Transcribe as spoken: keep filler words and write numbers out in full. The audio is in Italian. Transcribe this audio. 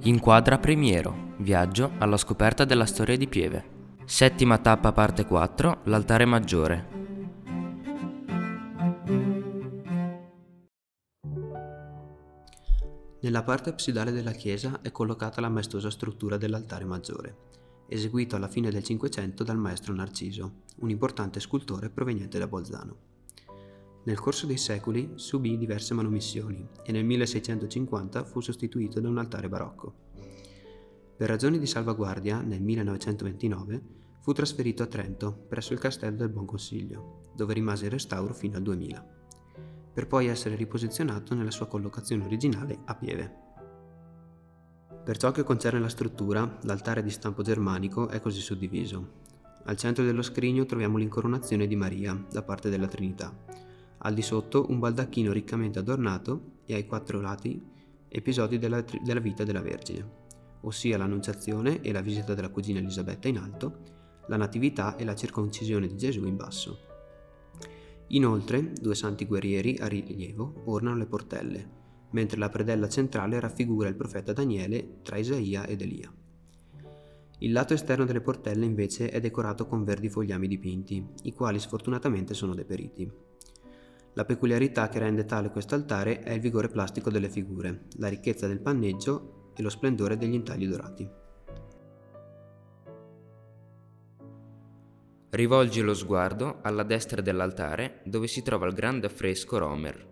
Inquadra Primiero, viaggio alla scoperta della storia di Pieve. Settima tappa parte quattro, l'altare maggiore. Nella parte absidale della chiesa è collocata la maestosa struttura dell'altare maggiore, eseguito alla fine del Cinquecento dal maestro Narciso, un importante scultore proveniente da Bolzano. Nel corso dei secoli subì diverse manomissioni e nel milleseicentocinquanta fu sostituito da un altare barocco. Per ragioni di salvaguardia, nel millenovecentoventinove fu trasferito a Trento, presso il Castello del Buon Consiglio, dove rimase in restauro fino al duemila, per poi essere riposizionato nella sua collocazione originale a Pieve. Per ciò che concerne la struttura, l'altare di stampo germanico è così suddiviso. Al centro dello scrigno troviamo l'incoronazione di Maria da parte della Trinità. Al di sotto un baldacchino riccamente adornato e ai quattro lati episodi della, della vita della Vergine, ossia l'Annunciazione e la visita della cugina Elisabetta in alto, la Natività e la circoncisione di Gesù in basso. Inoltre, due santi guerrieri a rilievo ornano le portelle, mentre la predella centrale raffigura il profeta Daniele tra Isaia ed Elia. Il lato esterno delle portelle invece è decorato con verdi fogliami dipinti, i quali sfortunatamente sono deperiti. La peculiarità che rende tale quest'altare è il vigore plastico delle figure, la ricchezza del panneggio e lo splendore degli intagli dorati. Rivolgi lo sguardo alla destra dell'altare dove si trova il grande affresco Romer,